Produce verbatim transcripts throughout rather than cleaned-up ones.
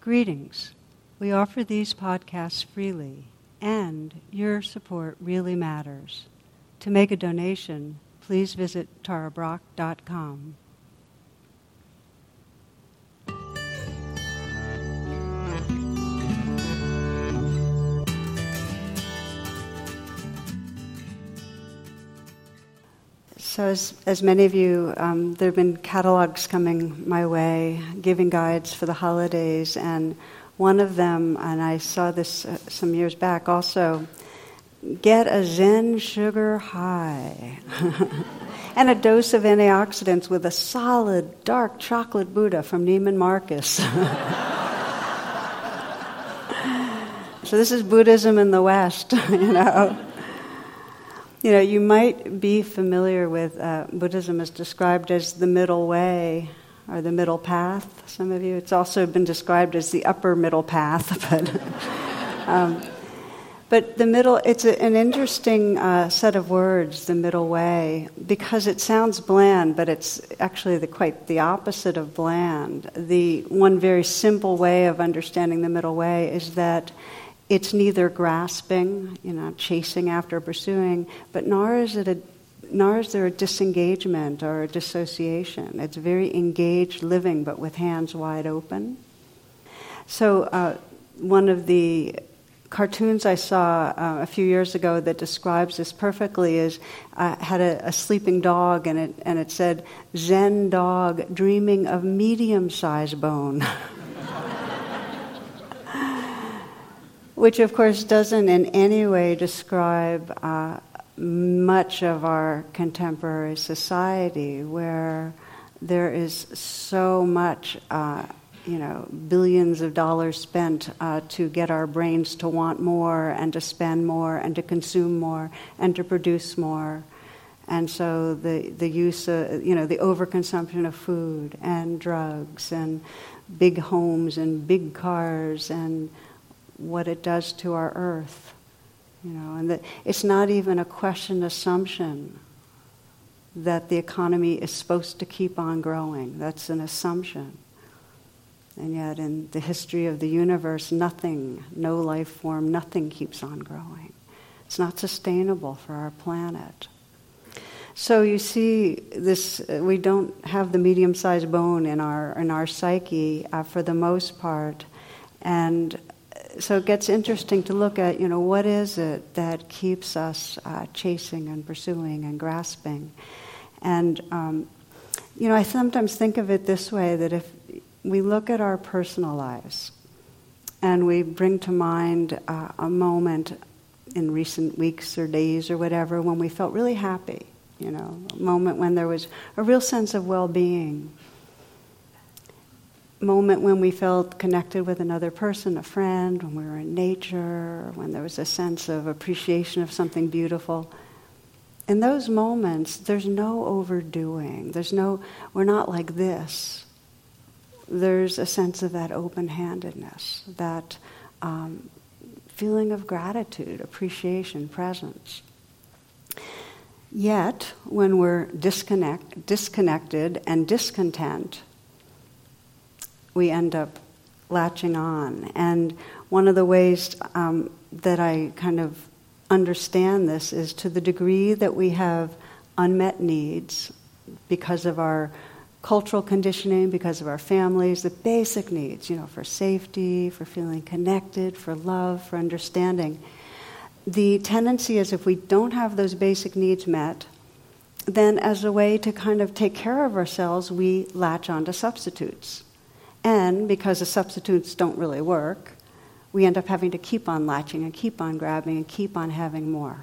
Greetings. We offer these podcasts freely, and your support really matters. To make a donation, please visit tara brach dot com. So as, as many of you, um, there have been catalogs coming my way, giving guides for the holidays, and one of them, and I saw this uh, some years back also, get a Zen sugar high and a dose of antioxidants with a solid dark chocolate Buddha from Neiman Marcus. So this is Buddhism in the West, you know. You know, you might be familiar with uh, Buddhism is described as the middle way or the middle path. Some of you, it's also been described as the upper middle path, but um, but the middle. It's a, an interesting uh, set of words, the middle way, because it sounds bland, but it's actually the, quite the opposite of bland. The one very simple way of understanding the middle way is that it's neither grasping, you know, chasing after, pursuing, but nor is it a, nor is there a disengagement or a dissociation. It's very engaged living, but with hands wide open. So uh, one of the cartoons I saw uh, a few years ago that describes this perfectly is uh, had a, a sleeping dog, and it and it said, "Zen dog dreaming of medium-sized bone." Which, of course, doesn't in any way describe uh, much of our contemporary society, where there is so much, uh, you know, billions of dollars spent uh, to get our brains to want more and to spend more and to consume more and to produce more. And so the, the use of, you know, the overconsumption of food and drugs and big homes and big cars and what it does to our earth, you know, and that it's not even a question assumption that the economy is supposed to keep on growing. That's an assumption. And yet in the history of the universe, nothing, no life form, nothing keeps on growing. It's not sustainable for our planet. So you see, this uh, we don't have the medium-sized bone in our in our psyche uh, for the most part, and so it gets interesting to look at, you know, what is it that keeps us uh, chasing and pursuing and grasping? And, um, you know, I sometimes think of it this way, that if we look at our personal lives and we bring to mind uh, a moment in recent weeks or days or whatever when we felt really happy, you know, a moment when there was a real sense of well-being, moment when we felt connected with another person, a friend, when we were in nature, when there was a sense of appreciation of something beautiful. In those moments, there's no overdoing. There's no, we're not like this. There's a sense of that open-handedness, that um, feeling of gratitude, appreciation, presence. Yet, when we're disconnect, disconnected and discontent, we end up latching on. And one of the ways um, that I kind of understand this is to the degree that we have unmet needs because of our cultural conditioning, because of our families, the basic needs, you know, for safety, for feeling connected, for love, for understanding. The tendency is if we don't have those basic needs met, then as a way to kind of take care of ourselves, we latch onto substitutes. And because the substitutes don't really work, we end up having to keep on latching and keep on grabbing and keep on having more.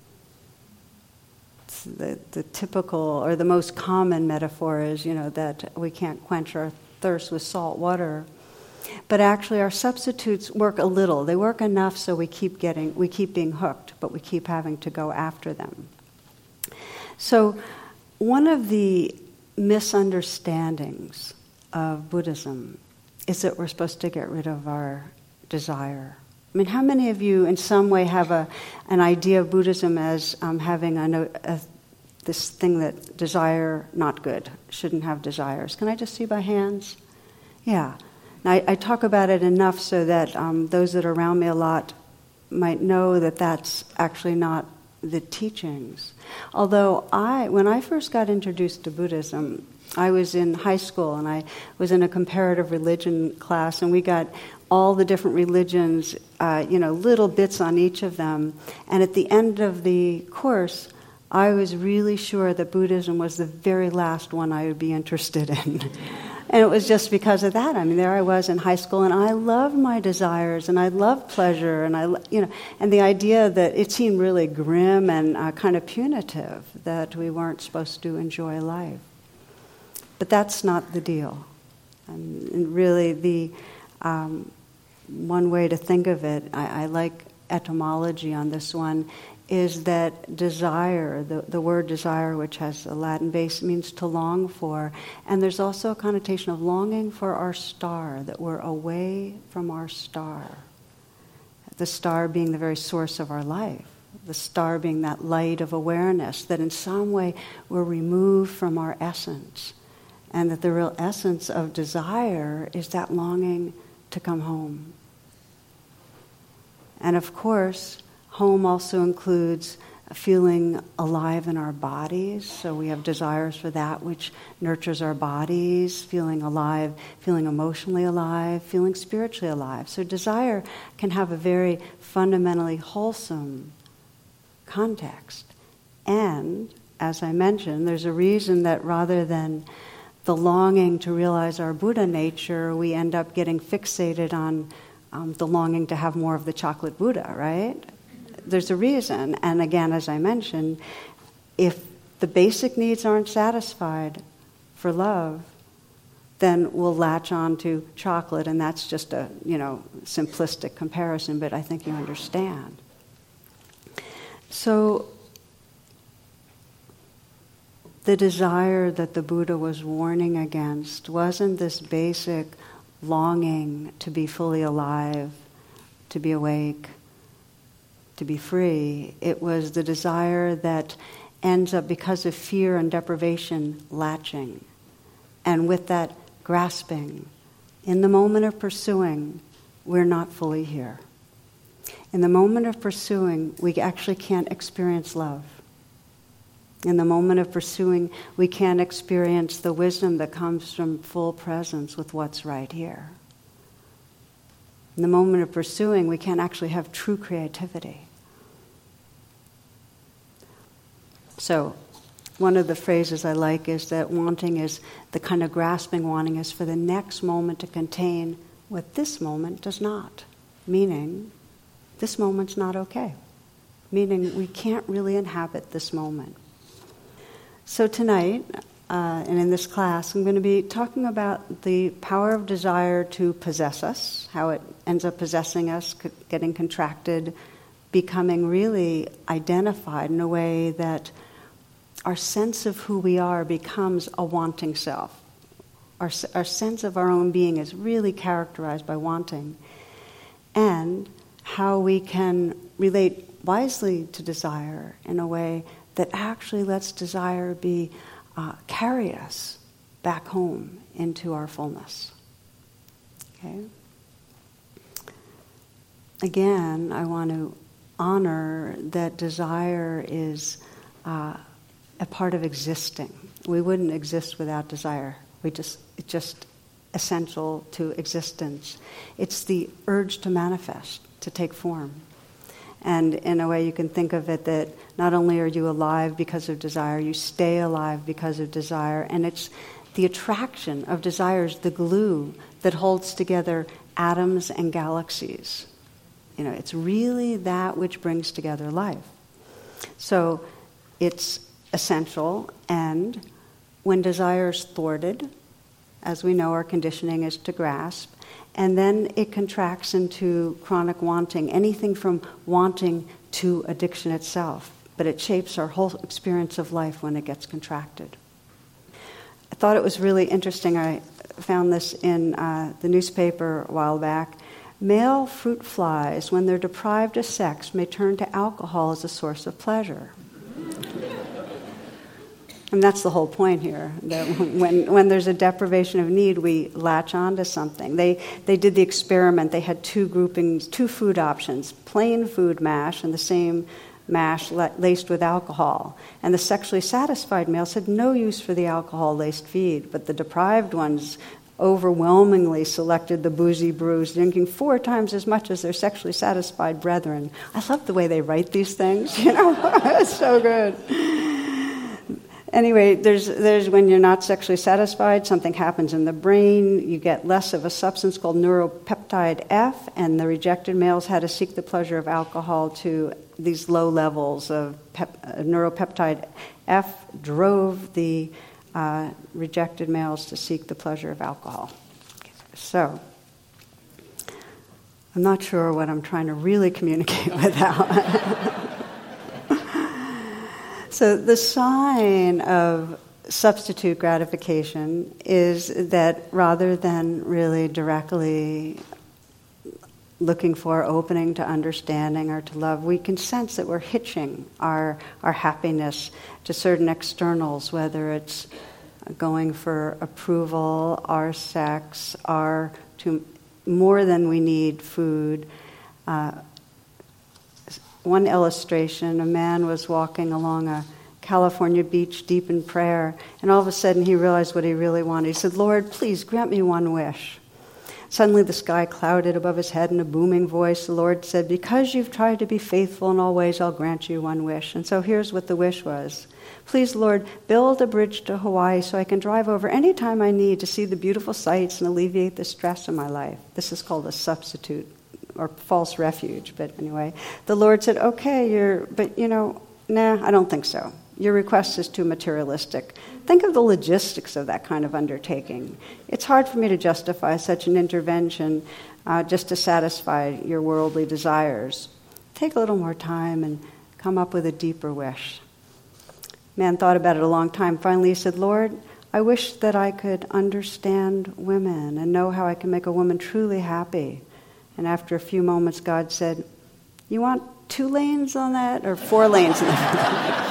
It's the, the typical or the most common metaphor is, you know, that we can't quench our thirst with salt water. But actually our substitutes work a little. They work enough so we keep getting, we keep being hooked, but we keep having to go after them. So one of the misunderstandings of Buddhism is that we're supposed to get rid of our desire. I mean, how many of you in some way have a an idea of Buddhism as um, having a, a, this thing that desire, not good, shouldn't have desires? Can I just see by hands? Yeah. And I, I talk about it enough so that um, those that are around me a lot might know that that's actually not the teachings. Although I, when I first got introduced to Buddhism, I was in high school and I was in a comparative religion class, and we got all the different religions, uh, you know, little bits on each of them. And at the end of the course, I was really sure that Buddhism was the very last one I would be interested in. And it was just because of that. I mean, there I was in high school, and I loved my desires, and I loved pleasure, and I, you know, and the idea that it seemed really grim and uh, kind of punitive that we weren't supposed to enjoy life. But that's not the deal. And, and really, the um, one way to think of it, I, I like etymology on this one, is that desire, the, the word desire, which has a Latin base, means to long for. And there's also a connotation of longing for our star, that we're away from our star. The star being the very source of our life. The star being that light of awareness, that in some way we're removed from our essence. And that the real essence of desire is that longing to come home. And of course, home also includes feeling alive in our bodies. So we have desires for that which nurtures our bodies, feeling alive, feeling emotionally alive, feeling spiritually alive. So desire can have a very fundamentally wholesome context. And, as I mentioned, there's a reason that rather than the longing to realize our Buddha nature, we end up getting fixated on um, the longing to have more of the chocolate Buddha, right? There's a reason. And again, as I mentioned, if the basic needs aren't satisfied for love, then we'll latch on to chocolate, and that's just a, you know, simplistic comparison, but I think you understand. So the desire that the Buddha was warning against wasn't this basic longing to be fully alive, to be awake, to be free. It was the desire that ends up, because of fear and deprivation, latching. And with that, grasping. In the moment of pursuing, we're not fully here. In the moment of pursuing, we actually can't experience love. In the moment of pursuing, we can't experience the wisdom that comes from full presence with what's right here. In the moment of pursuing, we can't actually have true creativity. So, one of the phrases I like is that wanting is, the kind of grasping wanting is for the next moment to contain what this moment does not. Meaning, this moment's not okay. Meaning, we can't really inhabit this moment. So tonight, uh, and in this class, I'm going to be talking about the power of desire to possess us, how it ends up possessing us, c- getting contracted, becoming really identified in a way that our sense of who we are becomes a wanting self. Our, our sense of our own being is really characterized by wanting. And how we can relate wisely to desire in a way that actually lets desire be uh, carry us back home into our fullness. Okay. Again, I want to honor that desire is uh, a part of existing. We wouldn't exist without desire. We just it's just essential to existence. It's the urge to manifest, to take form. And in a way you can think of it that not only are you alive because of desire, you stay alive because of desire. And it's the attraction of desire is the glue that holds together atoms and galaxies. You know, it's really that which brings together life. So it's essential, and when desire is thwarted, as we know, our conditioning is to grasp, and then it contracts into chronic wanting, anything from wanting to addiction itself. But it shapes our whole experience of life when it gets contracted. I thought it was really interesting. I found this in uh, the newspaper a while back. Male fruit flies, when they're deprived of sex, may turn to alcohol as a source of pleasure. And that's the whole point here. That when when there's a deprivation of need, we latch onto something. They they did the experiment. They had two groupings, two food options: plain food mash and the same mash laced with alcohol. And the sexually satisfied males had no use for the alcohol-laced feed, but the deprived ones overwhelmingly selected the boozy brews, drinking four times as much as their sexually satisfied brethren. I love the way they write these things, you know. It's so good. Anyway, there's there's when you're not sexually satisfied, something happens in the brain. You get less of a substance called neuropeptide F, and the rejected males had to seek the pleasure of alcohol to these low levels of pep, uh, neuropeptide F drove the uh, rejected males to seek the pleasure of alcohol. So, I'm not sure what I'm trying to really communicate with that. So the sign of substitute gratification is that rather than really directly looking for opening to understanding or to love, we can sense that we're hitching our, our happiness to certain externals, whether it's going for approval, our sex, our to more than we need food. Uh, One illustration, a man was walking along a California beach deep in prayer, and all of a sudden he realized what he really wanted. He said, "Lord, please grant me one wish." Suddenly the sky clouded above his head in a booming voice. The Lord said, "Because you've tried to be faithful in all ways, I'll grant you one wish." And so here's what the wish was. "Please, Lord, build a bridge to Hawaii so I can drive over any time I need to see the beautiful sights and alleviate the stress in my life." This is called a substitute or false refuge, but anyway. The Lord said, "Okay, you're, but you know, nah, I don't think so. Your request is too materialistic. Think of the logistics of that kind of undertaking. It's hard for me to justify such an intervention uh, just to satisfy your worldly desires. Take a little more time and come up with a deeper wish." Man thought about it a long time. Finally he said, "Lord, I wish that I could understand women and know how I can make a woman truly happy." And after a few moments, God said, "You want two lanes on that or four lanes on that?"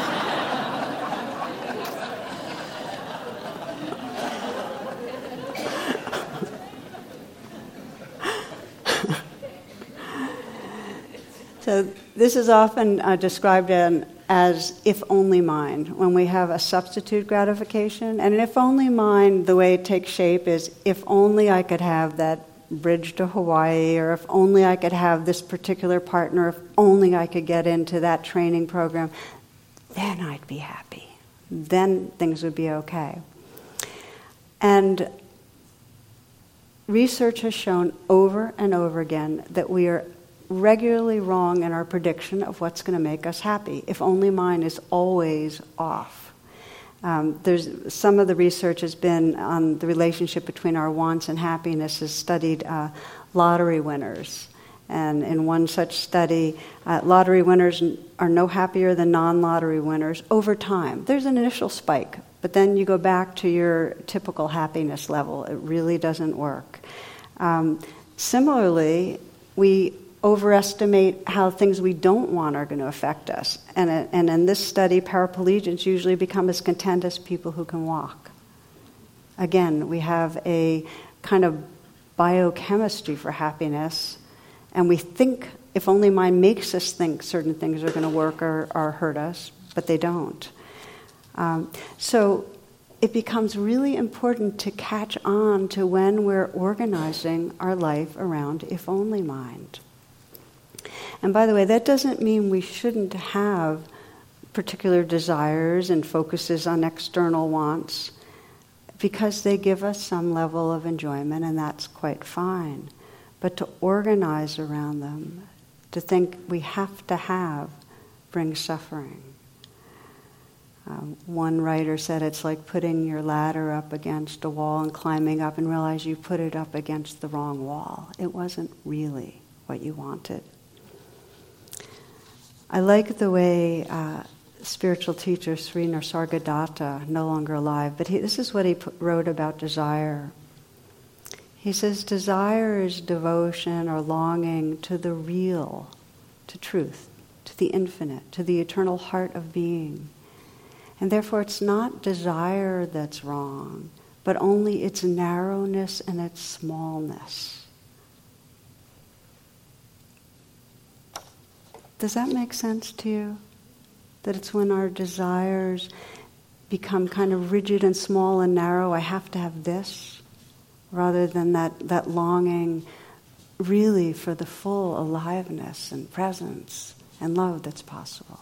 So this is often uh, described in, as if-only mind, when we have a substitute gratification. And an if-only mind, the way it takes shape is, if only I could have that bridge to Hawaii, or if only I could have this particular partner, if only I could get into that training program, then I'd be happy. Then things would be okay. And research has shown over and over again that we are regularly wrong in our prediction of what's going to make us happy. If only mine is always off. Um, there's some of the research has been on the relationship between our wants and happiness has studied uh, lottery winners. And in one such study, uh, lottery winners are no happier than non-lottery winners over time. There's an initial spike, but then you go back to your typical happiness level. It really doesn't work. Um, similarly, we overestimate how things we don't want are going to affect us. And, uh, and in this study, paraplegics usually become as content as people who can walk. Again, we have a kind of biochemistry for happiness, and we think, if only mind makes us think certain things are going to work or, or hurt us, but they don't. Um, so it becomes really important to catch on to when we're organizing our life around if only mind. And by the way, that doesn't mean we shouldn't have particular desires and focuses on external wants, because they give us some level of enjoyment, and that's quite fine. But to organize around them, to think we have to have, brings suffering. Um, one writer said it's like putting your ladder up against a wall and climbing up and realize you put it up against the wrong wall. It wasn't really what you wanted. I like the way uh, spiritual teacher Sri Nisargadatta, no longer alive, but he, this is what he put, wrote about desire. He says, desire is devotion or longing to the real, to truth, to the infinite, to the eternal heart of being. And therefore it's not desire that's wrong, but only its narrowness and its smallness. Does that make sense to you? That it's when our desires become kind of rigid and small and narrow, I have to have this, rather than that, that longing really for the full aliveness and presence and love that's possible.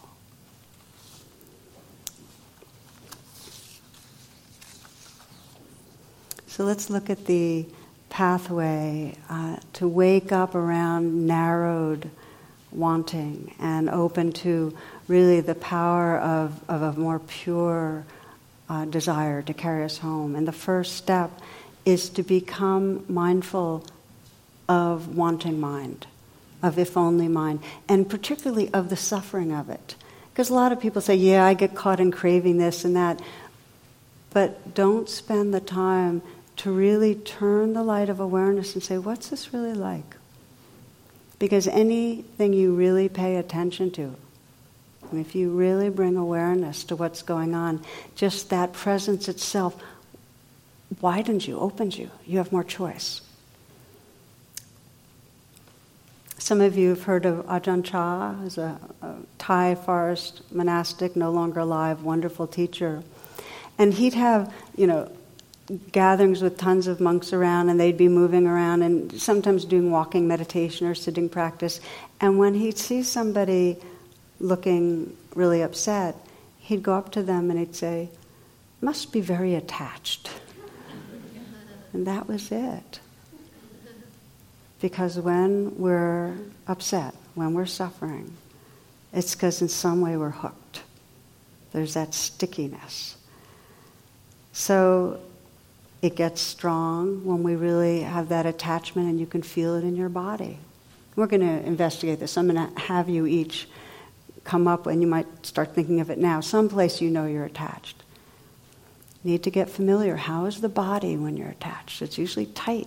So let's look at the pathway uh, to wake up around narrowed wanting and open to really the power of, of a more pure uh, desire to carry us home. And the first step is to become mindful of wanting mind, of if only mind, and particularly of the suffering of it. Because a lot of people say, yeah, I get caught in craving this and that, but don't spend the time to really turn the light of awareness and say, what's this really like? Because anything you really pay attention to, I mean, if you really bring awareness to what's going on, just that presence itself widens you, opens you. You have more choice. Some of you have heard of Ajahn Chah, who's a, a Thai forest monastic, no longer alive, wonderful teacher. And he'd have, you know, gatherings with tons of monks around, and they'd be moving around and sometimes doing walking meditation or sitting practice. And when he'd see somebody looking really upset, he'd go up to them and he'd say, must be very attached. And that was it. Because when we're upset, when we're suffering, it's because in some way we're hooked. There's that stickiness. So it gets strong when we really have that attachment and you can feel it in your body. We're going to investigate this. I'm going to have you each come up, and you might start thinking of it now, someplace you know you're attached. You need to get familiar. How is the body when you're attached? It's usually tight.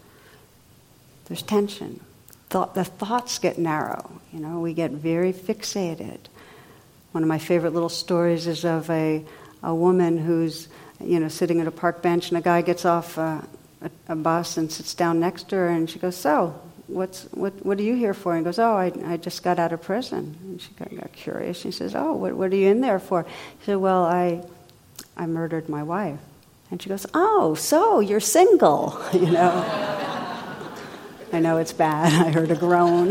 There's tension. Thought, the thoughts get narrow. You know, we get very fixated. One of my favorite little stories is of a, a woman who's, you know, sitting at a park bench, and a guy gets off uh, a, a bus and sits down next to her, and she goes, so, what's what what are you here for? And he goes, oh, I, I just got out of prison. And she got, got curious. She says, oh, what, what are you in there for? He said, well, I I murdered my wife. And she goes, oh, so you're single, you know. I know it's bad. I heard a groan.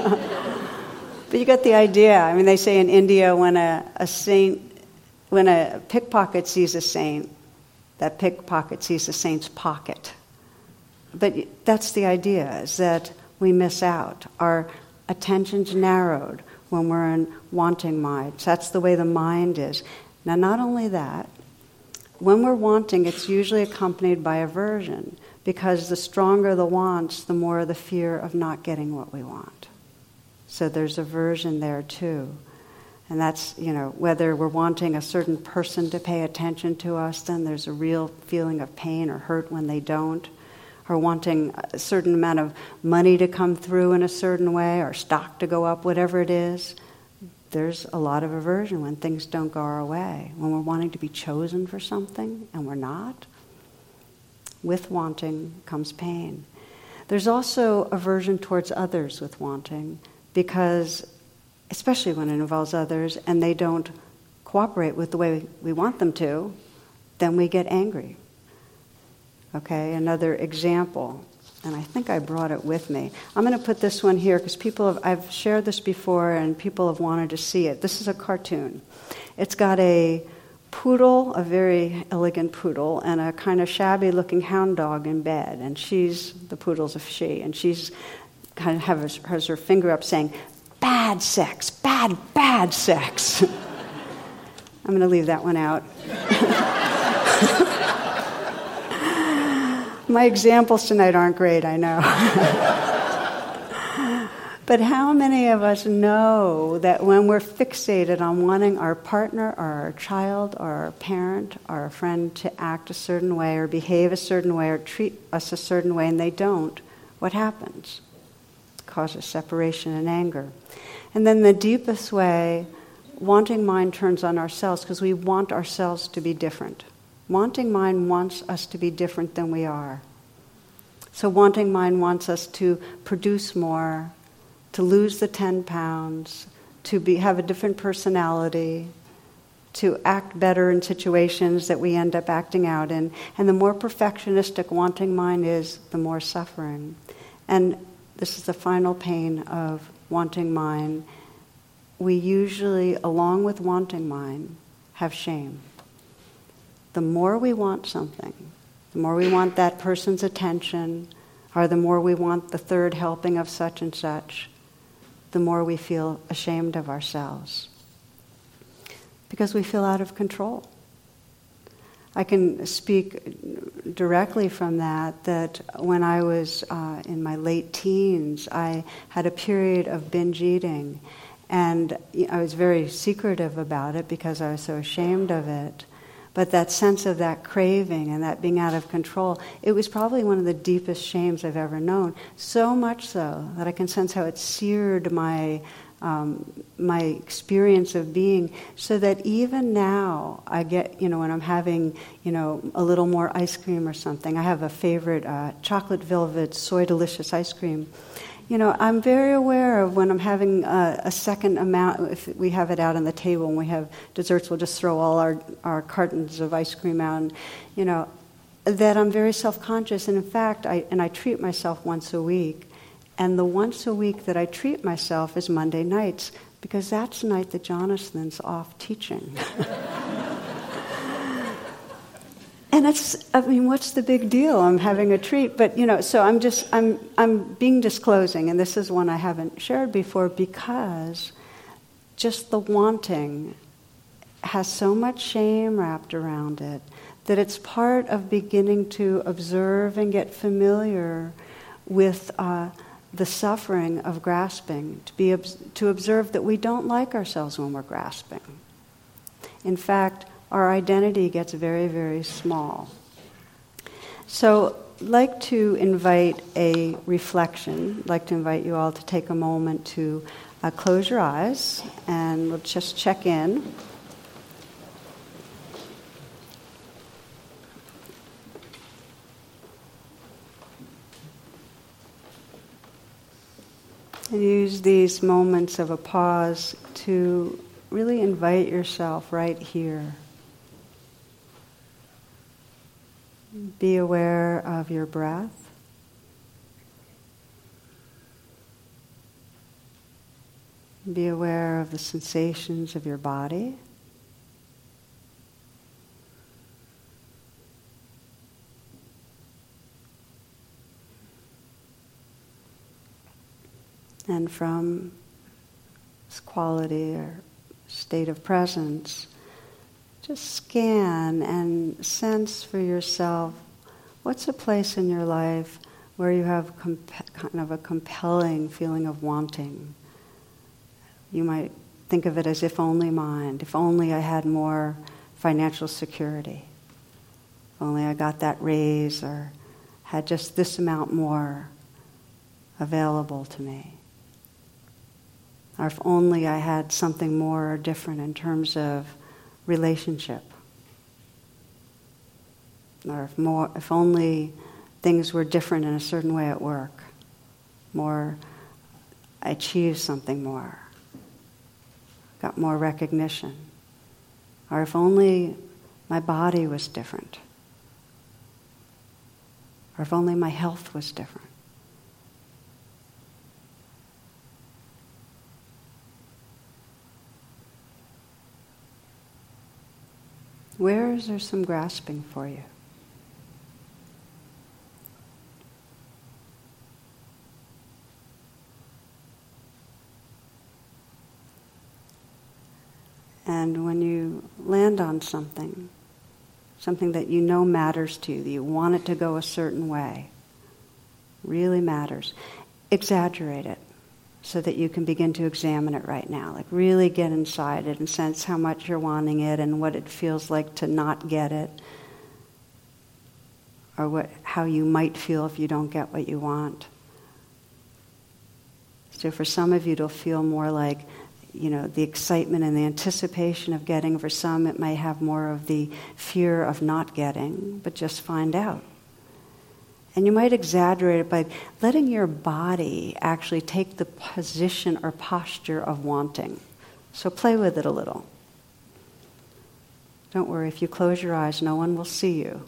But you get the idea. I mean, they say in India when a, a saint, when a pickpocket sees a saint, that pickpocket sees the saint's pocket. But that's the idea, is that we miss out. Our attention's narrowed when we're in wanting minds. That's the way the mind is. Now, not only that, when we're wanting, it's usually accompanied by aversion, because the stronger the wants, the more the fear of not getting what we want. So there's aversion there too. And that's, you know, whether we're wanting a certain person to pay attention to us, then there's a real feeling of pain or hurt when they don't. Or wanting a certain amount of money to come through in a certain way, or stock to go up, whatever it is. There's a lot of aversion when things don't go our way. When we're wanting to be chosen for something and we're not, with wanting comes pain. There's also aversion towards others with wanting, because especially when it involves others and they don't cooperate with the way we want them to, then we get angry. Okay, another example, and I think I brought it with me. I'm going to put this one here because people have, I've shared this before and people have wanted to see it. This is a cartoon. It's got a poodle, a very elegant poodle, and a kind of shabby-looking hound dog in bed. And she's, the poodle's a she, and she's kind of has, has her finger up saying, bad sex, bad, bad sex. I'm going to leave that one out. My examples tonight aren't great, I know. But how many of us know that when we're fixated on wanting our partner or our child or our parent or our friend to act a certain way or behave a certain way or treat us a certain way and they don't, what happens? It causes separation and anger. And then the deepest way wanting mind turns on ourselves because we want ourselves to be different. Wanting mind wants us to be different than we are. So wanting mind wants us to produce more, to lose the ten pounds, to be, have a different personality, to act better in situations that we end up acting out in. And the more perfectionistic wanting mind is, the more suffering. And this is the final pain of wanting mind. We usually, along with wanting mind, have shame. The more we want something, the more we want that person's attention, or the more we want the third helping of such and such, the more we feel ashamed of ourselves. Because we feel out of control. I can speak directly from that, that when I was uh, in my late teens, I had a period of binge eating. And I was very secretive about it because I was so ashamed of it. But that sense of that craving and that being out of control, it was probably one of the deepest shames I've ever known. So much so that I can sense how it seared my um, my experience of being, so that even now I get, you know, when I'm having, you know, a little more ice cream or something, I have a favorite uh, chocolate velvet soy delicious ice cream. You know, I'm very aware of when I'm having a, a second amount, if we have it out on the table and we have desserts, we'll just throw all our, our cartons of ice cream out, and, you know, that I'm very self-conscious. And in fact, I and I treat myself once a week. And the once a week that I treat myself is Monday nights, because that's the night that Jonathan's off teaching. And it's, I mean, what's the big deal? I'm having a treat. But, you know, so I'm just, I'm I'm being disclosing, and this is one I haven't shared before, because just the wanting has so much shame wrapped around it that it's part of beginning to observe and get familiar with uh, the suffering of grasping, to be to observe that we don't like ourselves when we're grasping. In fact, our identity gets very, very small. So I'd like to invite a reflection. I'd like to invite you all to take a moment to uh, close your eyes, and we'll just check in. And use these moments of a pause to really invite yourself right here. Be aware of your breath. Be aware of the sensations of your body. And from this quality or state of presence, just scan and sense for yourself what's a place in your life where you have comp- kind of a compelling feeling of wanting. You might think of it as if only mind, if only I had more financial security, if only I got that raise or had just this amount more available to me. Or if only I had something more or different in terms of relationship. Or if more, if only things were different in a certain way at work. More, I achieved something more. Got more recognition. Or if only my body was different. Or if only my health was different. Where is there some grasping for you? And when you land on something, something that you know matters to you, that you want it to go a certain way, really matters, exaggerate it so that you can begin to examine it right now. Like really get inside it and sense how much you're wanting it and what it feels like to not get it, or what how you might feel if you don't get what you want. So for some of you, it'll feel more like you know, the excitement and the anticipation of getting. For some, it might have more of the fear of not getting, but just find out. And you might exaggerate it by letting your body actually take the position or posture of wanting. So play with it a little. Don't worry, if you close your eyes, no one will see you.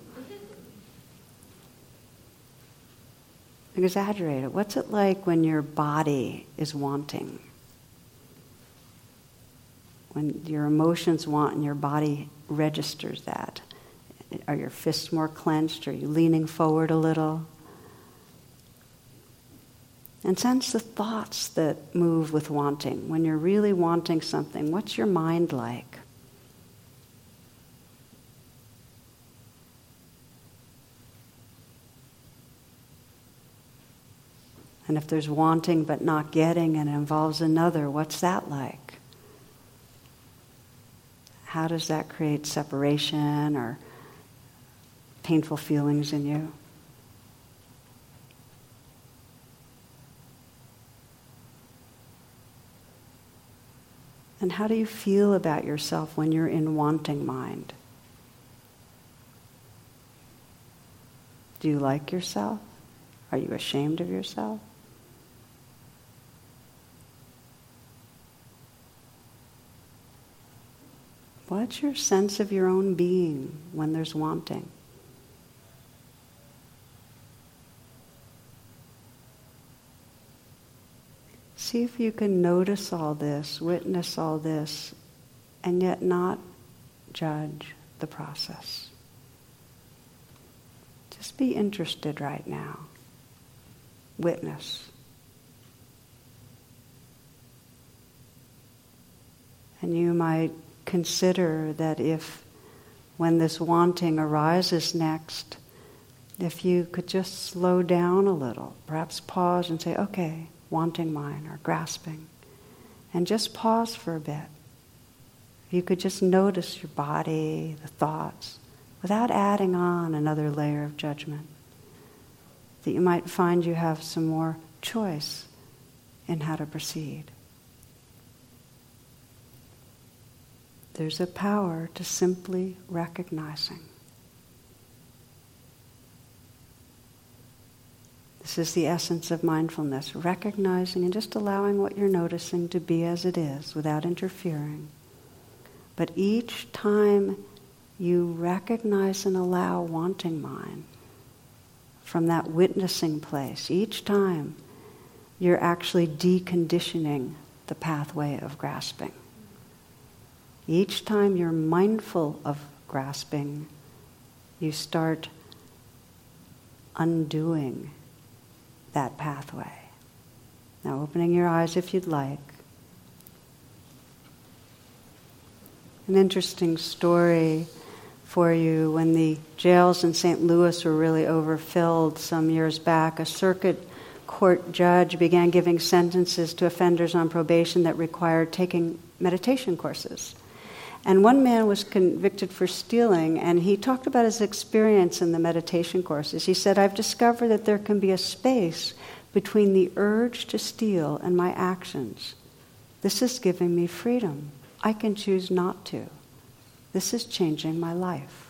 Exaggerate it. What's it like when your body is wanting? When your emotions want and your body registers that. Are your fists more clenched? Are you leaning forward a little? And sense the thoughts that move with wanting. When you're really wanting something, what's your mind like? And if there's wanting but not getting and it involves another, what's that like? How does that create separation or painful feelings in you? And how do you feel about yourself when you're in wanting mind? Do you like yourself? Are you ashamed of yourself? What's your sense of your own being when there's wanting? See if you can notice all this, witness all this, and yet not judge the process. Just be interested right now. Witness. And you might consider that if, when this wanting arises next, if you could just slow down a little, perhaps pause and say, okay, wanting mind or grasping, and just pause for a bit. You could just notice your body, the thoughts, without adding on another layer of judgment, that you might find you have some more choice in how to proceed. There's a power to simply recognizing. This is the essence of mindfulness, recognizing and just allowing what you're noticing to be as it is without interfering. But each time you recognize and allow wanting mind from that witnessing place, each time you're actually deconditioning the pathway of grasping. Each time you're mindful of grasping, you start undoing that pathway. Now opening your eyes if you'd like. An interesting story for you. When the jails in Saint Louis were really overfilled some years back, a circuit court judge began giving sentences to offenders on probation that required taking meditation courses. And one man was convicted for stealing, and he talked about his experience in the meditation courses. He said, I've discovered that there can be a space between the urge to steal and my actions. This is giving me freedom. I can choose not to. This is changing my life.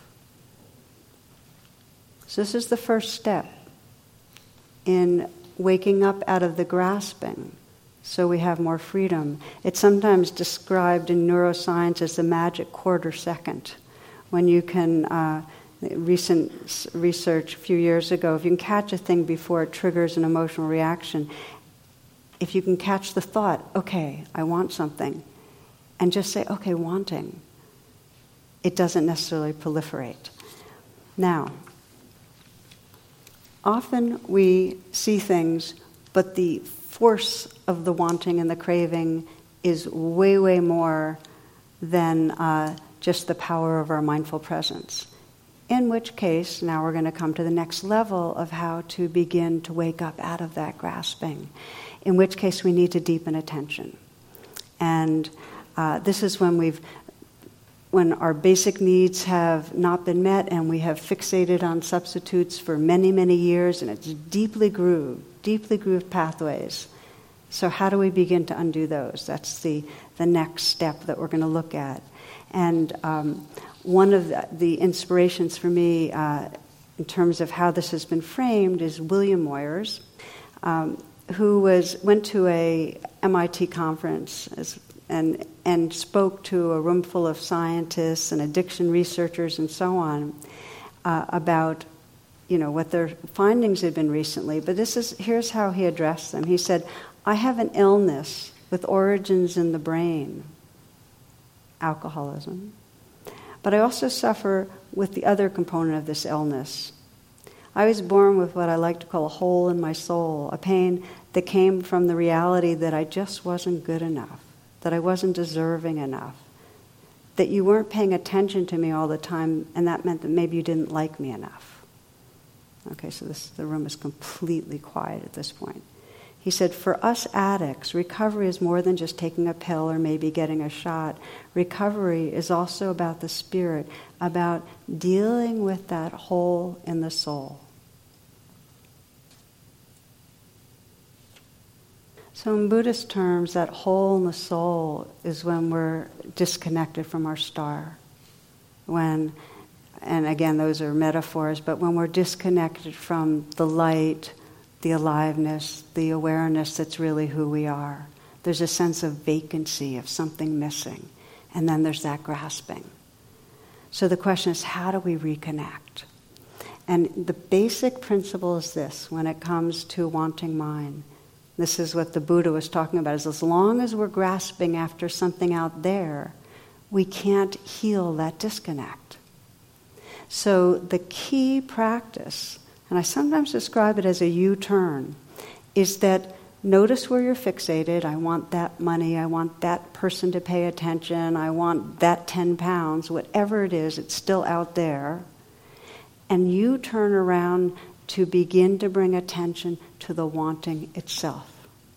So this is the first step in waking up out of the grasping, so we have more freedom. It's sometimes described in neuroscience as the magic quarter second, when you can, uh, recent research a few years ago, if you can catch a thing before it triggers an emotional reaction, if you can catch the thought, okay, I want something, and just say, okay, wanting, it doesn't necessarily proliferate. Now, often we see things, but the force of the wanting and the craving is way, way more than uh, just the power of our mindful presence. In which case, now we're going to come to the next level of how to begin to wake up out of that grasping. In which case, we need to deepen attention. And uh, this is when we've when our basic needs have not been met and we have fixated on substitutes for many, many years, and it's deeply grooved, deeply grooved pathways. So how do we begin to undo those? That's the, the next step that we're going to look at. And um, one of the, the inspirations for me uh, in terms of how this has been framed is William Moyers, um, who was went to a M I T conference as, and and spoke to a room full of scientists and addiction researchers and so on uh, about, you know, what their findings had been recently. But this is here's how he addressed them. He said, "I have an illness with origins in the brain, alcoholism, but I also suffer with the other component of this illness. I was born with what I like to call a hole in my soul, a pain that came from the reality that I just wasn't good enough, that I wasn't deserving enough, that you weren't paying attention to me all the time, and that meant that maybe you didn't like me enough." Okay, so this, the room is completely quiet at this point. He said, "For us addicts, recovery is more than just taking a pill or maybe getting a shot. Recovery is also about the spirit, about dealing with that hole in the soul." So in Buddhist terms, that hole in the soul is when we're disconnected from our star. When, and again, those are metaphors, but when we're disconnected from the light, the aliveness, the awareness that's really who we are. There's a sense of vacancy, of something missing. And then there's that grasping. So the question is, how do we reconnect? And the basic principle is this, when it comes to wanting mind. This is what the Buddha was talking about, is as long as we're grasping after something out there, we can't heal that disconnect. So the key practice, and I sometimes describe it as a U-turn, is that notice where you're fixated. I want that money. I want that person to pay attention. I want that ten pounds. Whatever it is, it's still out there. And you turn around to begin to bring attention to the wanting itself.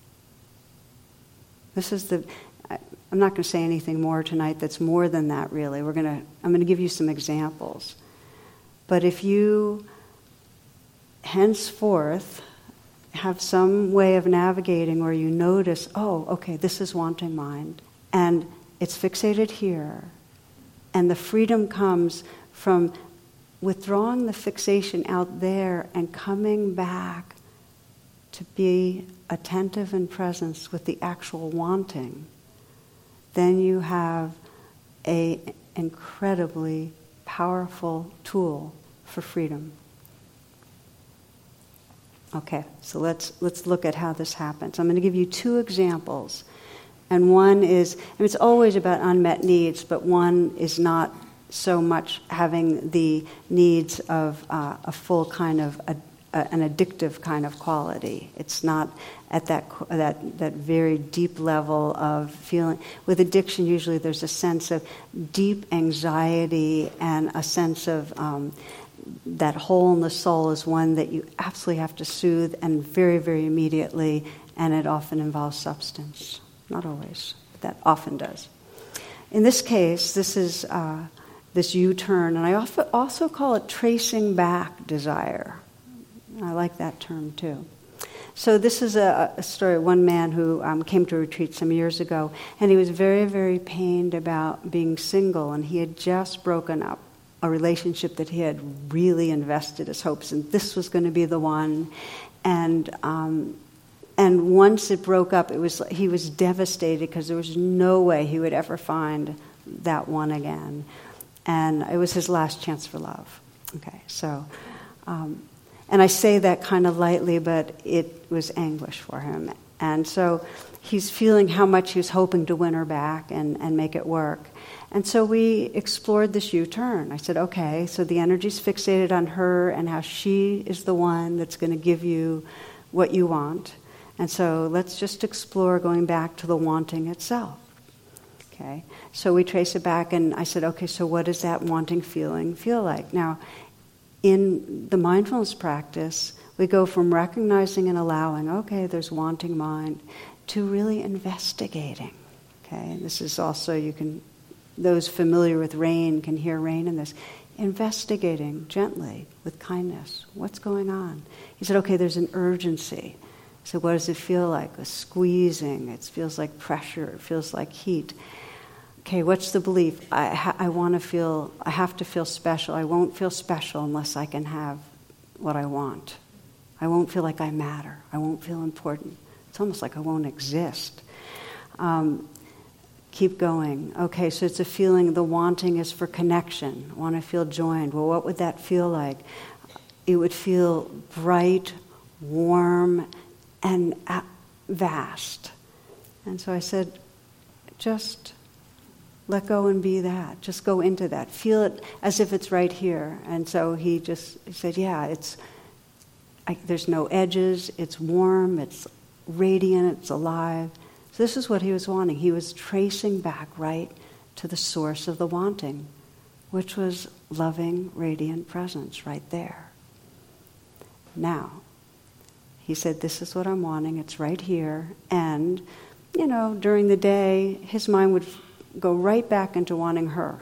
This is the... I'm not going to say anything more tonight that's more than that, really. We're going to... I'm going to give you some examples. But if you henceforth have some way of navigating where you notice, oh, okay, this is wanting mind, and it's fixated here, and the freedom comes from withdrawing the fixation out there and coming back to be attentive in presence with the actual wanting, then you have an incredibly powerful tool for freedom. Okay, so let's let's look at how this happens. I'm going to give you two examples. And one is, and it's always about unmet needs, but one is not so much having the needs of uh, a full kind of, a, a, an addictive kind of quality. It's not at that, that, that very deep level of feeling. With addiction, usually there's a sense of deep anxiety and a sense of... Um, that hole in the soul is one that you absolutely have to soothe, and very, very immediately, and it often involves substance. Not always, but that often does. In this case, this is uh, this U-turn, and I also call it tracing back desire. I like that term too. So this is a, a story of one man who um, came to a retreat some years ago, and he was very, very pained about being single, and he had just broken up a relationship that he had really invested his hopes in. This was going to be the one. And um, and once it broke up, it was he was devastated because there was no way he would ever find that one again. And it was his last chance for love. Okay, so, um, and I say that kind of lightly, but it was anguish for him. And so he's feeling how much he was hoping to win her back and, and make it work. And so we explored this U-turn. I said, okay, so the energy's fixated on her and how she is the one that's going to give you what you want. And so let's just explore going back to the wanting itself. Okay, so we trace it back, and I said, okay, so what does that wanting feeling feel like? Now, in the mindfulness practice, we go from recognizing and allowing, okay, there's wanting mind, to really investigating. Okay, and this is also, you can... Those familiar with rain can hear rain in this. Investigating gently, with kindness. What's going on? He said, okay, there's an urgency. So what does it feel like? A squeezing. It feels like pressure. It feels like heat. Okay, what's the belief? I, ha- I want to feel, I have to feel special. I won't feel special unless I can have what I want. I won't feel like I matter. I won't feel important. It's almost like I won't exist. Um, keep going. Okay, so it's a feeling, the wanting is for connection. I want to feel joined. Well, what would that feel like? It would feel bright, warm, and vast. And so I said, just let go and be that. Just go into that. Feel it as if it's right here. And so he just he said, yeah, it's I, there's no edges. It's warm. It's radiant. It's alive. So this is what he was wanting. He was tracing back right to the source of the wanting, which was loving, radiant presence right there. Now, he said, this is what I'm wanting. It's right here. And, you know, during the day, his mind would go right back into wanting her.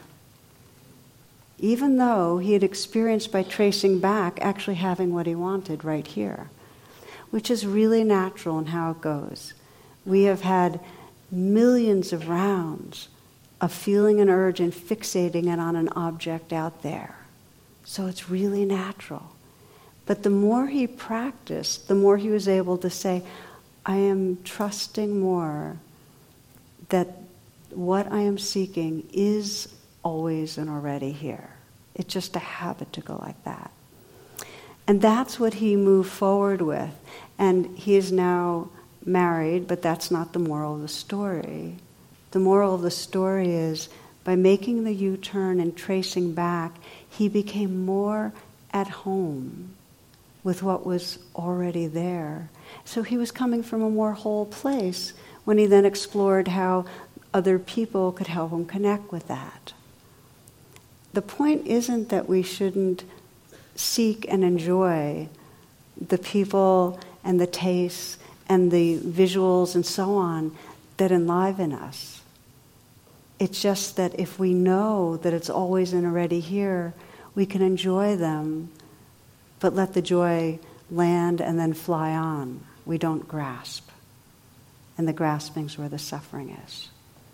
Even though he had experienced by tracing back actually having what he wanted right here, which is really natural in how it goes. We have had millions of rounds of feeling an urge and fixating it on an object out there. So it's really natural. But the more he practiced, the more he was able to say, I am trusting more that what I am seeking is always and already here. It's just a habit to go like that. And that's what he moved forward with. And he is now married, but that's not the moral of the story. The moral of the story is, by making the U-turn and tracing back, he became more at home with what was already there. So he was coming from a more whole place when he then explored how other people could help him connect with that. The point isn't that we shouldn't seek and enjoy the people and the tastes and the visuals and so on that enliven us. It's just that if we know that it's always and already here, we can enjoy them, but let the joy land and then fly on. We don't grasp. And the grasping's where the suffering is.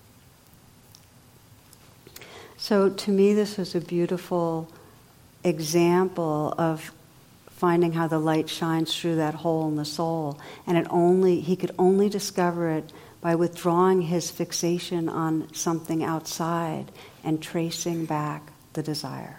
So to me, this was a beautiful example of finding how the light shines through that hole in the soul. And it only he could only discover it by withdrawing his fixation on something outside and tracing back the desire.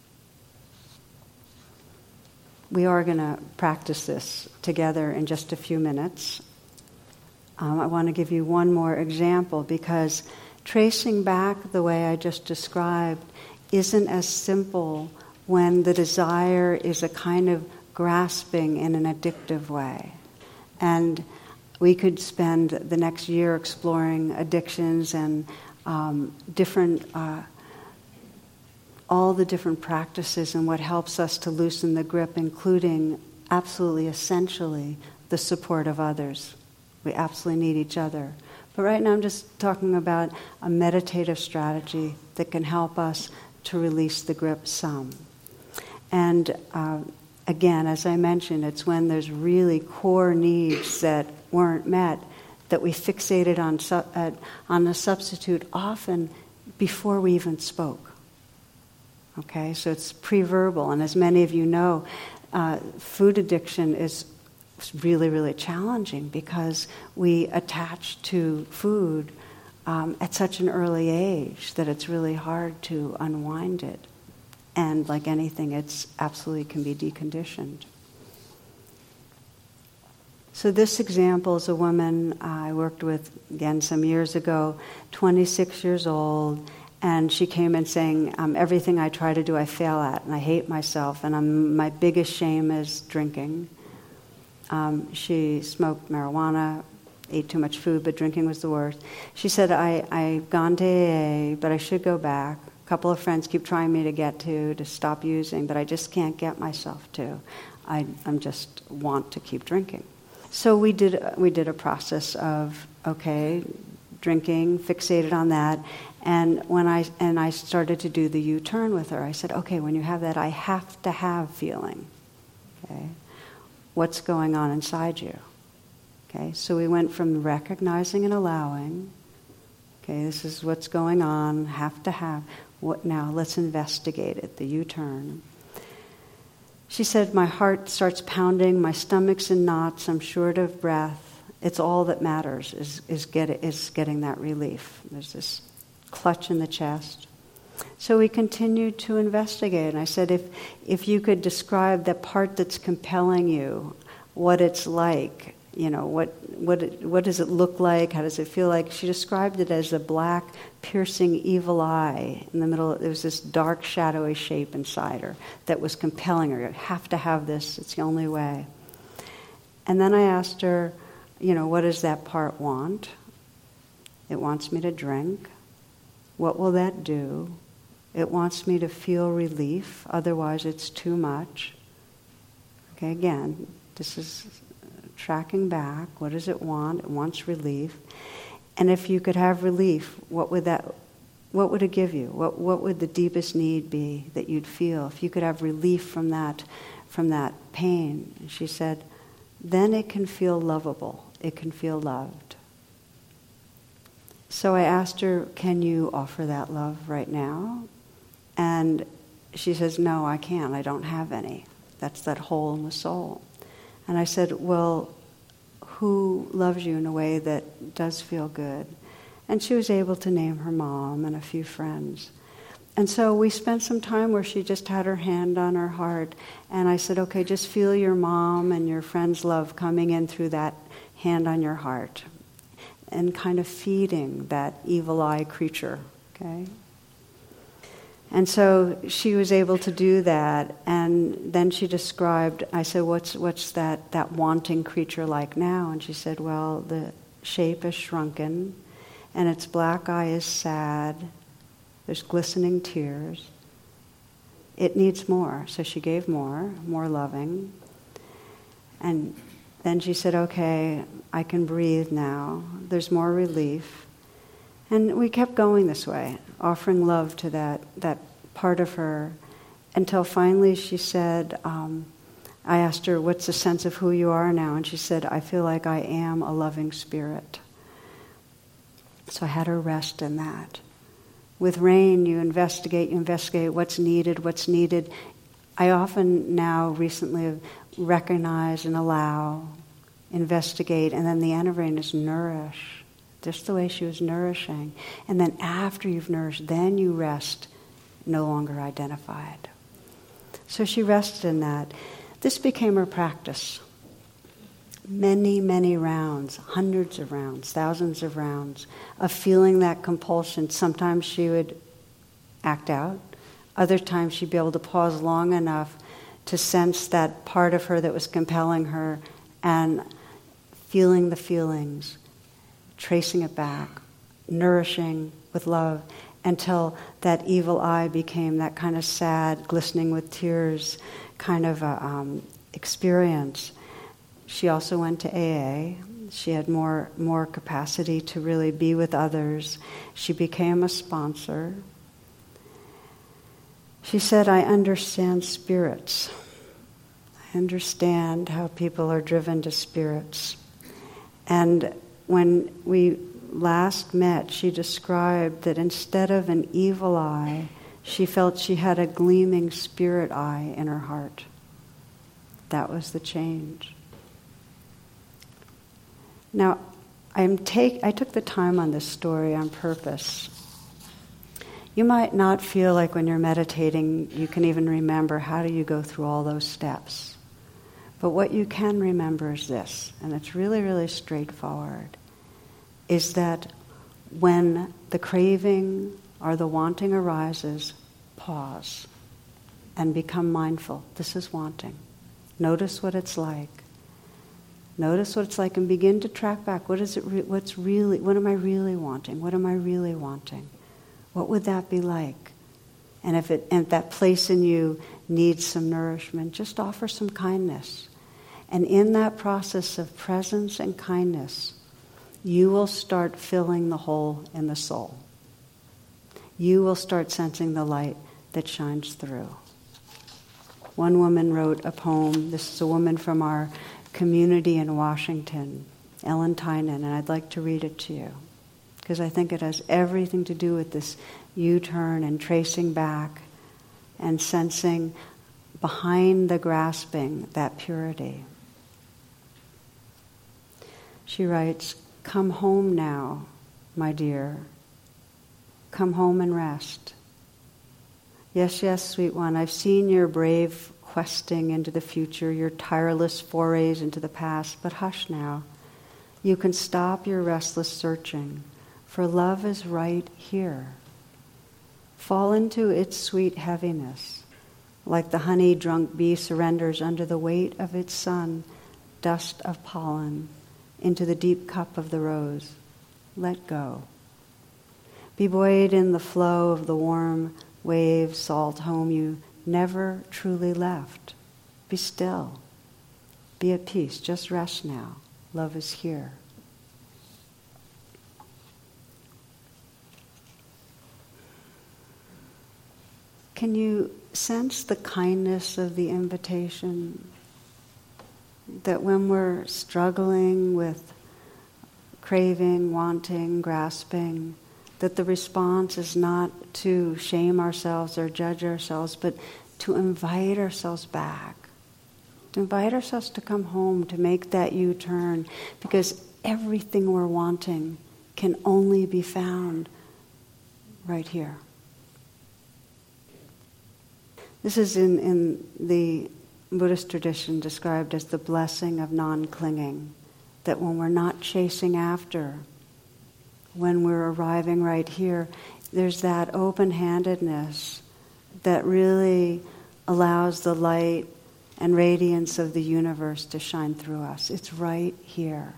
We are going to practice this together in just a few minutes. Um, I want to give you one more example, because tracing back the way I just described isn't as simple when the desire is a kind of grasping in an addictive way. And we could spend the next year exploring addictions and um, different, uh, all the different practices and what helps us to loosen the grip, including, absolutely essentially, the support of others. We absolutely need each other. But right now I'm just talking about a meditative strategy that can help us to release the grip some. And uh, again, as I mentioned, it's when there's really core needs that weren't met that we fixated on, su- uh, on a substitute often before we even spoke. Okay, so it's pre-verbal. And as many of you know, uh, food addiction is really, really challenging because we attach to food um, at such an early age that it's really hard to unwind it. And like anything, it's absolutely can be deconditioned. So this example is a woman I worked with, again, some years ago, twenty-six years old, and she came in saying, um, everything I try to do I fail at, and I hate myself, and I'm, my biggest shame is drinking. Um, she smoked marijuana, ate too much food, but drinking was the worst. She said, I, I've gone to A A, but I should go back. A couple of friends keep trying me to get to, to stop using, but I just can't get myself to. I I'm just want to keep drinking. So we did we did a process of, okay, drinking, fixated on that, and when I and I started to do the U-turn with her, I said, okay, when you have that I have to have feeling, okay? What's going on inside you? Okay, so we went from recognizing and allowing. Okay, this is what's going on, have to have. What now? Let's investigate it, the U-turn. She said, my heart starts pounding, my stomach's in knots, I'm short of breath. It's all that matters, is, is, get, is getting that relief. There's this clutch in the chest. So we continued to investigate, and I said, if, if you could describe the part that's compelling you, what it's like, you know, what what it, what does it look like? How does it feel like? She described it as a black, piercing, evil eye in the middle. There was this dark, shadowy shape inside her that was compelling her. You have to have this. It's the only way. And then I asked her, you know, what does that part want? It wants me to drink. What will that do? It wants me to feel relief. Otherwise, it's too much. Okay, again, this is tracking back. What does it want? It wants relief. And if you could have relief, what would that, what would it give you? What what would the deepest need be that you'd feel if you could have relief from that, from that pain? And she said, then it can feel lovable. It can feel loved. So I asked her, can you offer that love right now? And she says, no, I can't. I don't have any. That's that hole in the soul. And I said, well, who loves you in a way that does feel good? And she was able to name her mom and a few friends. And so we spent some time where she just had her hand on her heart. And I said, okay, just feel your mom and your friend's love coming in through that hand on your heart and kind of feeding that evil eye creature, okay? And so she was able to do that, and then she described, I said, what's what's that, that wanting creature like now? And she said, well, the shape is shrunken, and its black eye is sad, there's glistening tears. It needs more, so she gave more, more loving. And then she said, okay, I can breathe now, there's more relief. And we kept going this way, offering love to that, that part of her, until finally she said, um, I asked her, what's the sense of who you are now? And she said, I feel like I am a loving spirit. So I had her rest in that. With rain, you investigate, you investigate what's needed, what's needed. I often now recently recognize and allow, investigate, and then the end of rain is nourish. Just the way she was nourishing. And then after you've nourished, then you rest, no longer identified. So she rested in that. This became her practice. Many, many rounds, hundreds of rounds, thousands of rounds of feeling that compulsion. Sometimes she would act out. Other times she'd be able to pause long enough to sense that part of her that was compelling her and feeling the feelings, tracing it back, nourishing with love, until that evil eye became that kind of sad, glistening with tears kind of a, um, experience. She also went to A A. She had more, more capacity to really be with others. She became a sponsor. She said, I understand spirits. I understand how people are driven to spirits. And when we last met, she described that instead of an evil eye, she felt she had a gleaming spirit eye in her heart. That was the change. Now, I'm take, I took the time on this story on purpose. You might not feel like when you're meditating you can even remember how do you go through all those steps. But what you can remember is this, and it's really, really straightforward, is that when the craving or the wanting arises, pause and become mindful. This is wanting. Notice what it's like. Notice what it's like and begin to track back. What is it? Re- what's really? What am I really wanting? What am I really wanting? What would that be like? And if it, and if that place in you needs some nourishment, just offer some kindness. And in that process of presence and kindness, you will start filling the hole in the soul. You will start sensing the light that shines through. One woman wrote a poem. This is a woman from our community in Washington. Ellen Tynan, and I'd like to read it to you, because I think it has everything to do with this U-turn and tracing back and sensing behind the grasping that purity. She writes, "Come home now, my dear. Come home and rest. Yes, yes, sweet one, I've seen your brave questing into the future, your tireless forays into the past, but hush now. You can stop your restless searching, for love is right here. Fall into its sweet heaviness, like the honey-drunk bee surrenders under the weight of its sun, dust of pollen, into the deep cup of the rose. Let go. Be buoyed in the flow of the warm wave salt home you never truly left. Be still. Be at peace. Just rest now. Love is here." Can you sense the kindness of the invitation? That when we're struggling with craving, wanting, grasping, that the response is not to shame ourselves or judge ourselves, but to invite ourselves back. To invite ourselves to come home, to make that U-turn, because everything we're wanting can only be found right here. This is in, in the Buddhist tradition described as the blessing of non-clinging, that when we're not chasing after, when we're arriving right here, there's that open-handedness that really allows the light and radiance of the universe to shine through us. It's right here.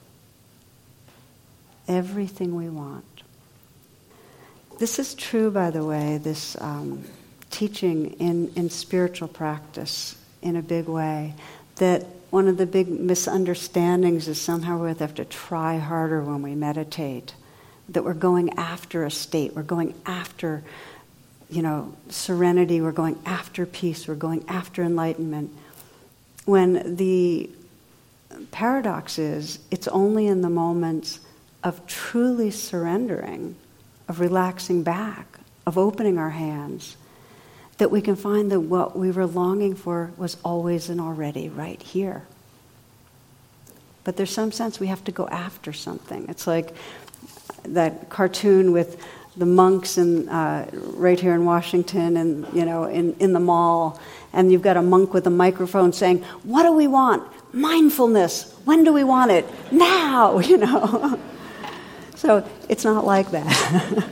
Everything we want. This is true, by the way, this um, teaching in, in spiritual practice in a big way, that one of the big misunderstandings is somehow we have to try harder when we meditate, that we're going after a state, we're going after, you know, serenity, we're going after peace, we're going after enlightenment. When the paradox is, it's only in the moments of truly surrendering, of relaxing back, of opening our hands, that we can find that what we were longing for was always and already right here. But there's some sense we have to go after something. It's like that cartoon with the monks in, uh, right here in Washington and, you know, in, in the mall, and you've got a monk with a microphone saying, "What do we want? Mindfulness. When do we want it? Now," you know. So it's not like that.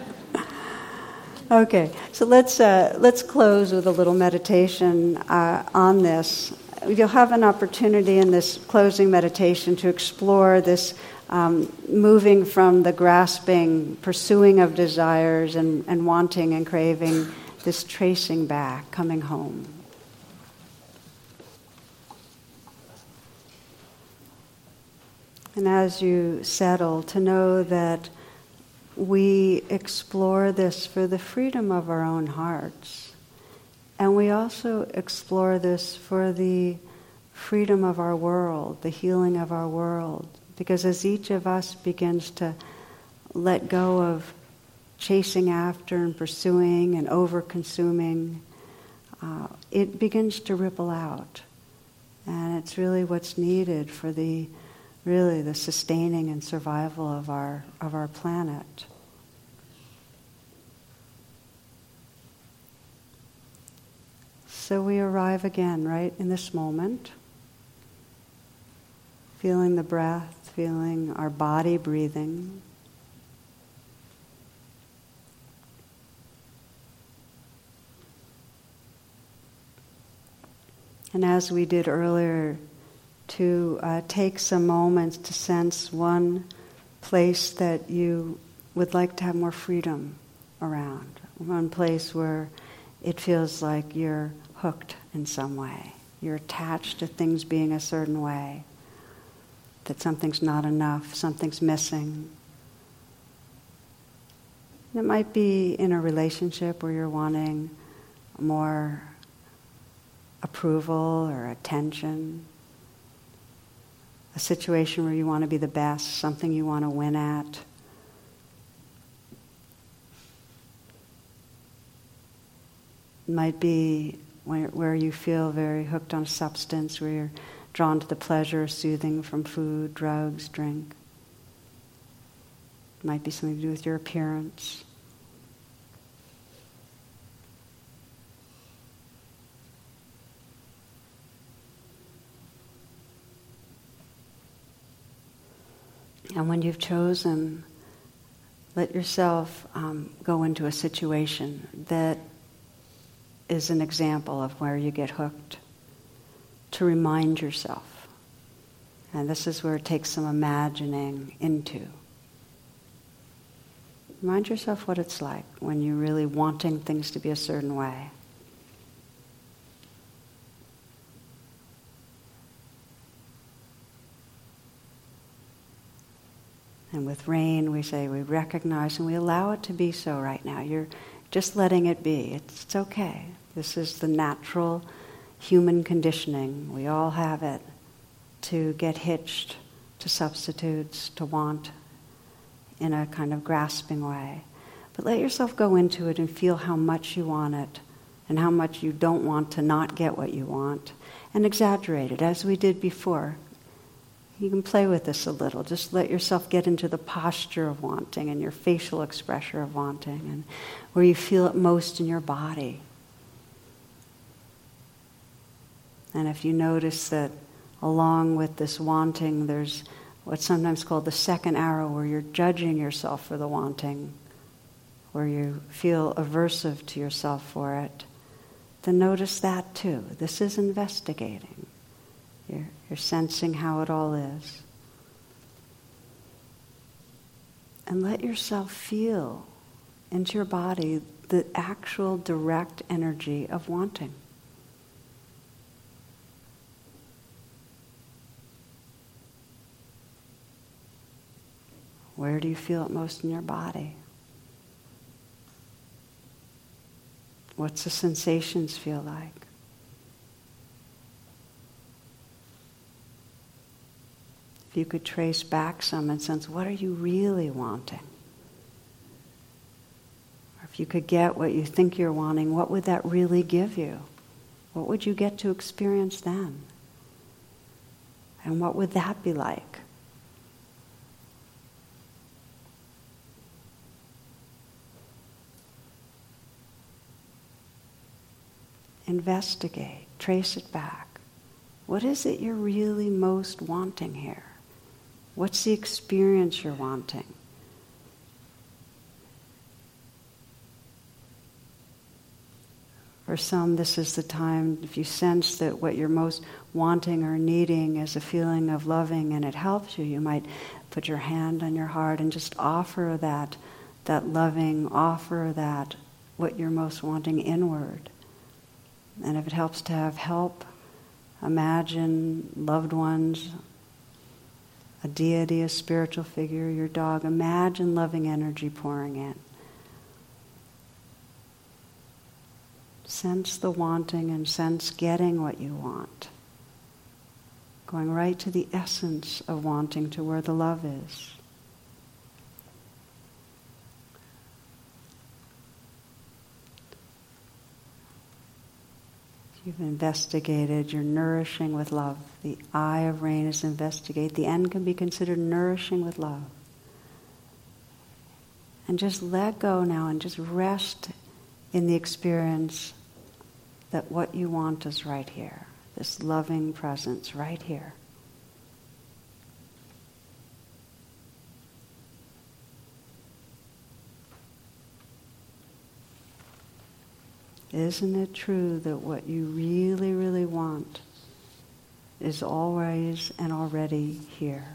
Okay, so let's uh, let's close with a little meditation uh, on this. You'll have an opportunity in this closing meditation to explore this um, moving from the grasping, pursuing of desires and, and wanting and craving, this tracing back, coming home. And as you settle, to know that we explore this for the freedom of our own hearts. And we also explore this for the freedom of our world, the healing of our world. Because as each of us begins to let go of chasing after and pursuing and over-consuming, uh, it begins to ripple out. And it's really what's needed for the really the sustaining and survival of our of our planet. So we arrive again, right, in this moment, feeling the breath, feeling our body breathing. And as we did earlier, to uh, take some moments to sense one place that you would like to have more freedom around, one place where it feels like you're hooked in some way, you're attached to things being a certain way, that something's not enough, something's missing. It might be in a relationship where you're wanting more approval or attention. a situation where you want to be the best, something you want to win at. It might be where, where you feel very hooked on substance, where you're drawn to the pleasure, soothing from food, drugs, drink. It might be something to do with your appearance. And when you've chosen, let yourself um, go into a situation that is an example of where you get hooked, to remind yourself. And this is where it takes some imagining into. Remind yourself what it's like when you're really wanting things to be a certain way. And with rain, we say we recognize and we allow it to be so right now. You're just letting it be. It's, it's okay. This is the natural human conditioning. We all have it, to get hitched to substitutes, to want in a kind of grasping way. But let yourself go into it and feel how much you want it and how much you don't want to not get what you want. And exaggerate it, as we did before. You can play with this a little. Just let yourself get into the posture of wanting and your facial expression of wanting and where you feel it most in your body. And if you notice that along with this wanting, there's what's sometimes called the second arrow, where you're judging yourself for the wanting, where you feel aversive to yourself for it, then notice that too. This is investigating. You're, you're sensing how it all is. And let yourself feel into your body the actual direct energy of wanting. Where do you feel it most in your body? What's the sensations feel like? If you could trace back some and sense, what are you really wanting? Or if you could get what you think you're wanting, what would that really give you? What would you get to experience then? And what would that be like? Investigate, trace it back. What is it you're really most wanting here? What's the experience you're wanting? For some, this is the time, if you sense that what you're most wanting or needing is a feeling of loving and it helps you, you might put your hand on your heart and just offer that, that loving, offer that, what you're most wanting inward. And if it helps to have help, imagine loved ones, a deity, a spiritual figure, your dog. Imagine loving energy pouring in. Sense the wanting and sense getting what you want. Going right to the essence of wanting, to where the love is. You've investigated, you're nourishing with love. The eye of rain is investigate. The end can be considered nourishing with love. And just let go now and just rest in the experience that what you want is right here. This loving presence right here. Isn't it true that what you really, really want is always and already here?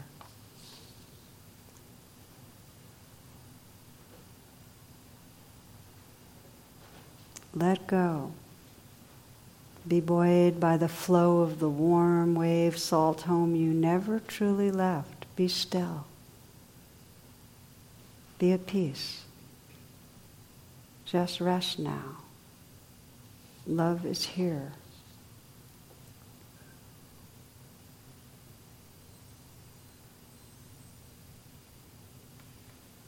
Let go. Be buoyed by the flow of the warm wave salt home you never truly left. Be still. Be at peace. Just rest now. Love is here.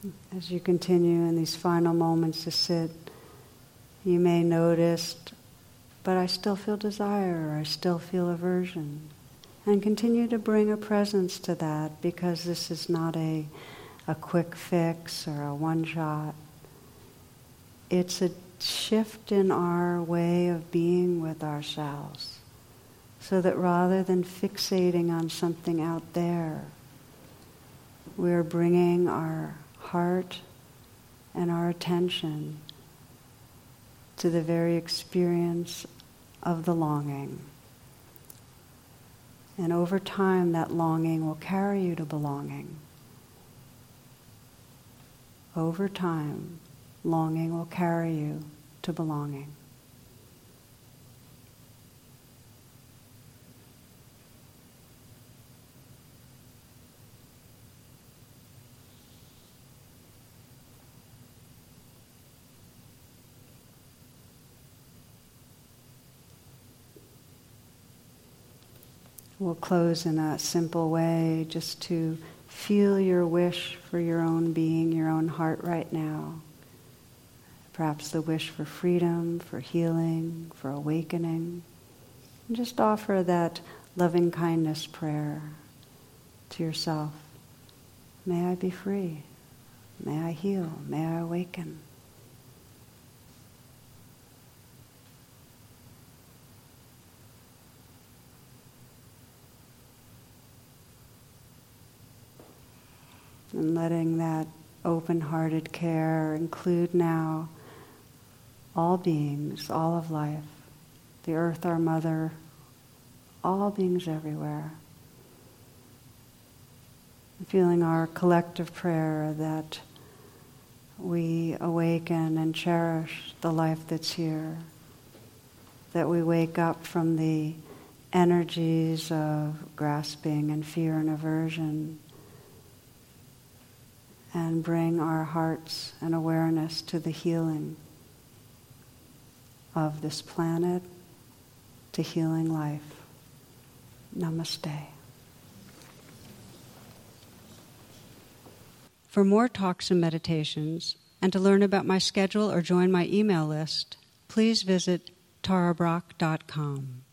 As you continue in these final moments to sit, you may notice, but I still feel desire, or I still feel aversion. And continue to bring a presence to that, because this is not a, a quick fix or a one-shot. It's a shift in our way of being with ourselves, so that rather than fixating on something out there, we're bringing our heart and our attention to the very experience of the longing. And over time, that longing will carry you to belonging. Over time, longing will carry you to belonging. We'll close in a simple way, just to feel your wish for your own being, your own heart right now. Perhaps the wish for freedom, for healing, for awakening. And just offer that loving kindness prayer to yourself. May I be free. May I heal. May I awaken. And letting that open-hearted care include now all beings, all of life, the earth, our mother, all beings everywhere. Feeling our collective prayer that we awaken and cherish the life that's here, that we wake up from the energies of grasping and fear and aversion, and bring our hearts and awareness to the healing of this planet, to healing life. Namaste. For more talks and meditations, and to learn about my schedule or join my email list, please visit tara brach dot com.